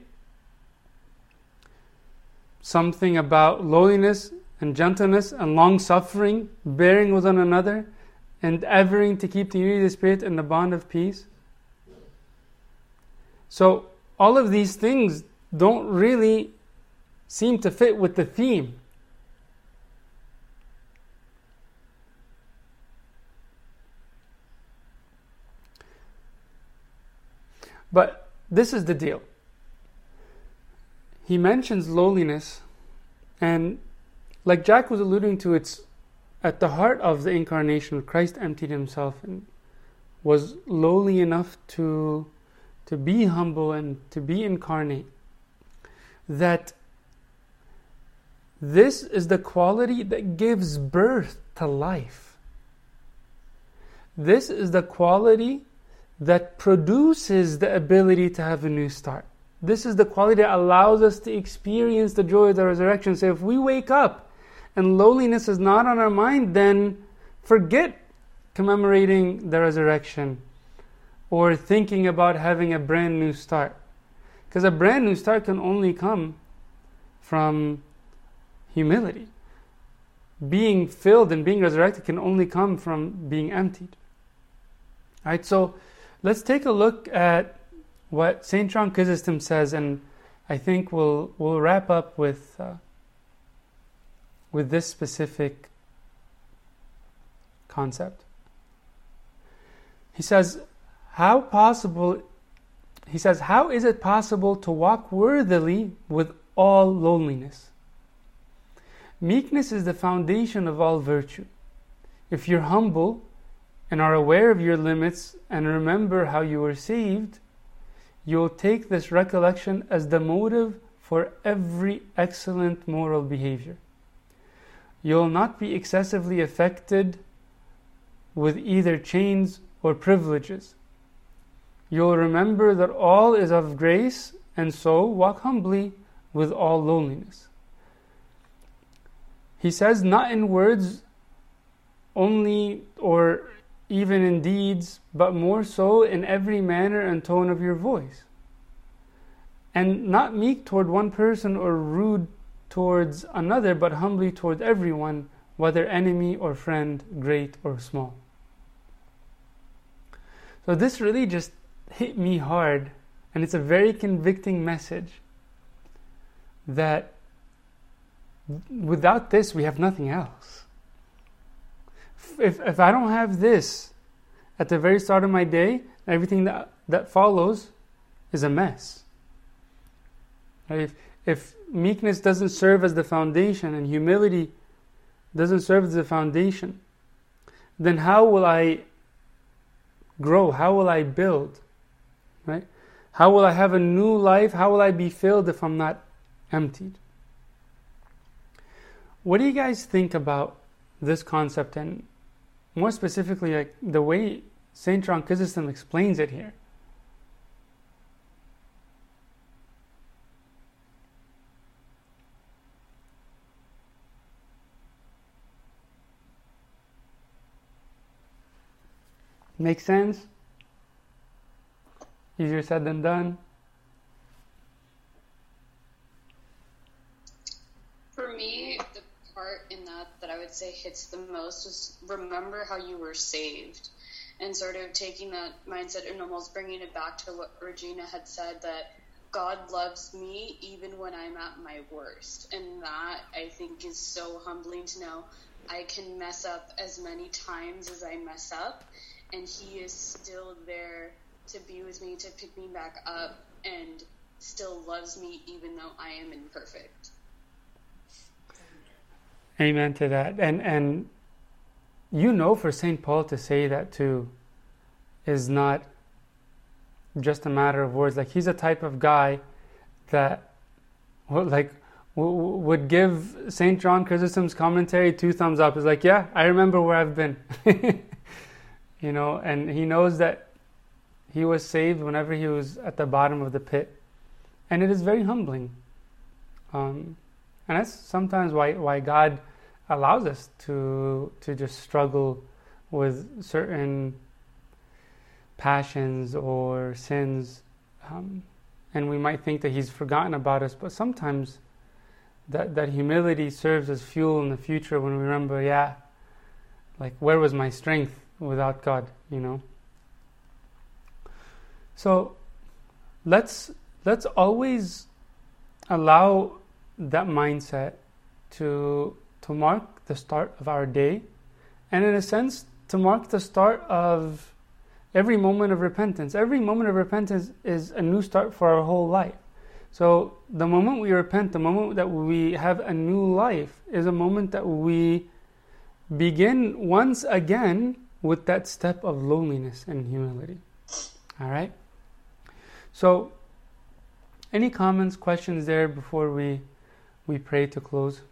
something about lowliness and gentleness and long-suffering, bearing with one another, endeavoring to keep the unity of the Spirit and the bond of peace. So all of these things don't really seem to fit with the theme. But this is the deal. He mentions lowliness, and like Jack was alluding to, it's at the heart of the incarnation. Christ emptied himself and was lowly enough to to be humble and to be incarnate. That this is the quality that gives birth to life. This is the quality that produces the ability to have a new start. this is the quality that allows us to experience the joy of the resurrection. So if we wake up and lowliness is not on our mind, then forget commemorating the resurrection or thinking about having a brand new start. Because a brand new start can only come from humility. Being filled and being resurrected can only come from being emptied. Alright, so let's take a look at what Saint John Chrysostom says, and I think we'll we'll wrap up with uh, with this specific concept. He says, "How possible?" He says, "How is it possible to walk worthily with all lowliness? Meekness is the foundation of all virtue. If you're humble and are aware of your limits and remember how you were saved, you'll take this recollection as the motive for every excellent moral behavior. You'll not be excessively affected with either chains or privileges. You'll remember that all is of grace, and so walk humbly with all lowliness." He says, not in words only or even in deeds, but more so in every manner and tone of your voice. And not meek toward one person or rude towards another, but humbly toward everyone, whether enemy or friend, great or small. So this really just hit me hard, and it's a very convicting message that without this we have nothing else. If if I don't have this at the very start of my day, everything that that follows is a mess. If if meekness doesn't serve as the foundation and humility doesn't serve as the foundation, then how will I grow? How will I build? Right? How will I have a new life? How will I be filled if I'm not emptied? What do you guys think about this concept, and more specifically, like the way Saint John Chrysostom explains it here? Make sense? Easier said than done? For me, the part in that that I would say hits the most is remember how you were saved, and sort of taking that mindset and almost bringing it back to what Regina had said, that God loves me even when I'm at my worst. And that, I think, is so humbling to know I can mess up as many times as I mess up, and He is still there to be with me, to pick me back up, and still loves me even though I am imperfect. Amen to that. And and you know, for Saint Paul to say that too is not just a matter of words. Like, he's a type of guy that like would give Saint John Chrysostom's commentary two thumbs up. Is like, yeah, I remember where I've been. You know, and he knows that he was saved whenever he was at the bottom of the pit. And it is very humbling. Um, and that's sometimes why why God allows us to to just struggle with certain passions or sins. Um, and we might think that He's forgotten about us, but sometimes that, that humility serves as fuel in the future when we remember, yeah, like, where was my strength without God, you know? So let's let's always allow that mindset to to mark the start of our day, and in a sense to mark the start of every moment of repentance. Every moment of repentance is a new start for our whole life. So the moment we repent, the moment that we have a new life, is a moment that we begin once again with that step of loneliness and humility. All right? So, any comments, questions there before we we pray to close?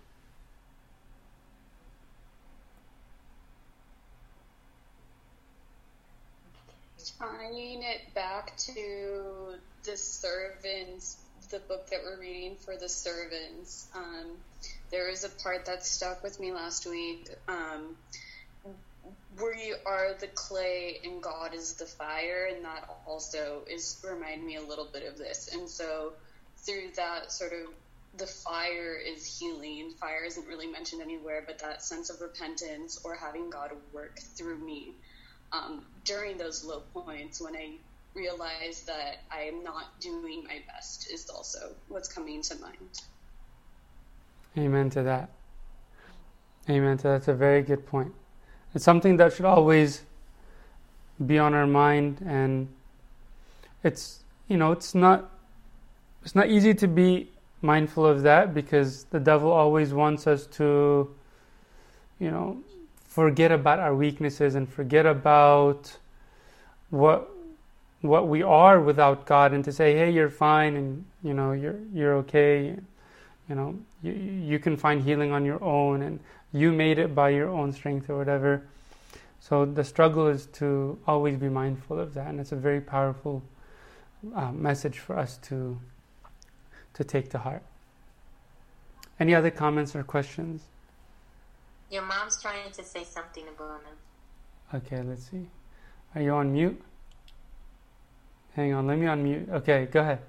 Tying it back to the servants, the book that we're reading for the servants, um, there is a part that stuck with me last week. Um, we are the clay and God is the fire, and that also is remind me a little bit of this. And so through that sort of, the fire is healing. Fire isn't really mentioned anywhere, but that sense of repentance or having God work through me um, during those low points when I realize that I am not doing my best is also what's coming to mind. Amen to that. Amen to that. That's a very good point. It's something that should always be on our mind, and it's, you know, it's not it's not easy to be mindful of that, because the devil always wants us to, you know, forget about our weaknesses and forget about what what we are without God, and to say, hey, you're fine, and you know, you're you're okay, you know, you you can find healing on your own, and you made it by your own strength or whatever. So the struggle is to always be mindful of that, and it's a very powerful uh, message for us to to take to heart. Any other comments or questions? Your mom's trying to say something about him. Okay, let's see. Are you on mute? Hang on, let me unmute. Okay, go ahead.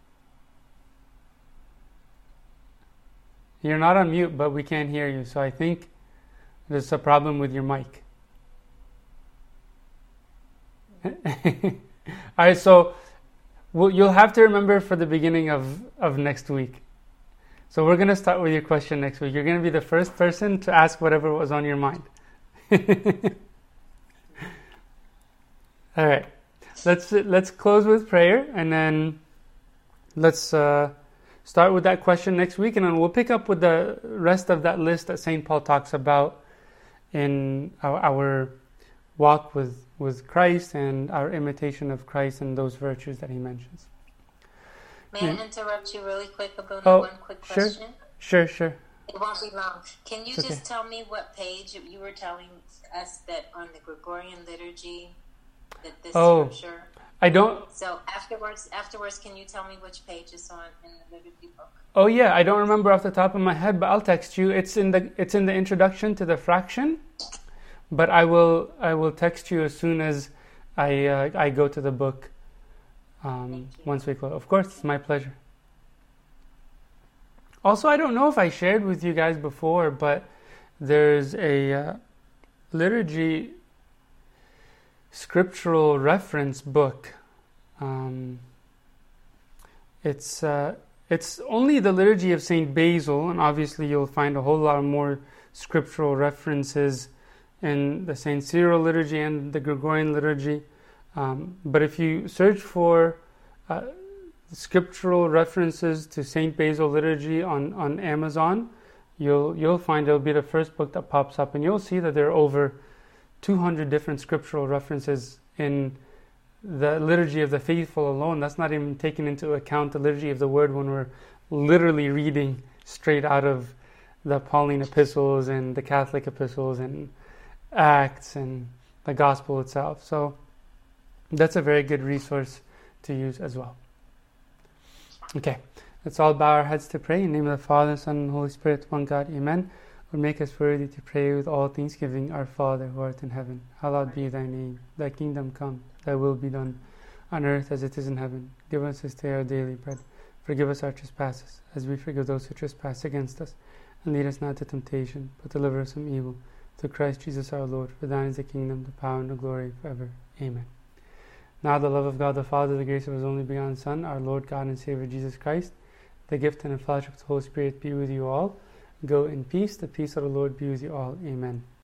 You're not on mute, but we can't hear you, so I think there's a problem with your mic. All right, so well, you'll have to remember for the beginning of, of next week. So we're going to start with your question next week. You're going to be the first person to ask whatever was on your mind. All right, let's let's close with prayer, and then let's uh, start with that question next week, and then we'll pick up with the rest of that list that Saint Paul talks about in our, our walk with, with Christ and our imitation of Christ and those virtues that he mentions. May I interrupt you really quick about oh, one quick sure, question? Sure, sure. It won't be long. Can you It's just okay. tell me what page you were telling us that on the Gregorian liturgy that this Oh. scripture? I don't... So afterwards, afterwards, can you tell me which page it's on in the liturgy book? Oh yeah, I don't remember off the top of my head, but I'll text you. It's in the it's in the introduction to the fraction, but I will I will text you as soon as I uh, I go to the book. Um, once we close, of course, it's my pleasure. Also, I don't know if I shared with you guys before, but there's a uh, liturgy scriptural reference book. Um, it's uh, it's only the liturgy of Saint Basil, and obviously you'll find a whole lot more scriptural references in the Saint Cyril liturgy and the Gregorian liturgy. Um, but if you search for uh, scriptural references to Saint Basil liturgy on, on Amazon, you'll you'll find it'll be the first book that pops up, and you'll see that there are over two hundred different scriptural references in the liturgy of the faithful alone. That's not even taking into account the liturgy of the word when we're literally reading straight out of the Pauline epistles and the Catholic epistles and Acts and the gospel itself. So that's a very good resource to use as well. Okay, let's all bow our heads to pray. In the name of the Father, Son, and Holy Spirit, one God, Amen. Lord, make us worthy to pray with all thanksgiving, Our Father, who art in heaven. Hallowed be thy name. Thy kingdom come, thy will be done, on earth as it is in heaven. Give us this day our daily bread. Forgive us our trespasses, as we forgive those who trespass against us. And lead us not to temptation, but deliver us from evil. Through Christ Jesus our Lord, for thine is the kingdom, the power, and the glory forever. Amen. Now the love of God the Father, the grace of his only begotten Son, our Lord God and Savior Jesus Christ, the gift and the fellowship of the Holy Spirit be with you all. Go in peace. The peace of the Lord be with you all. Amen.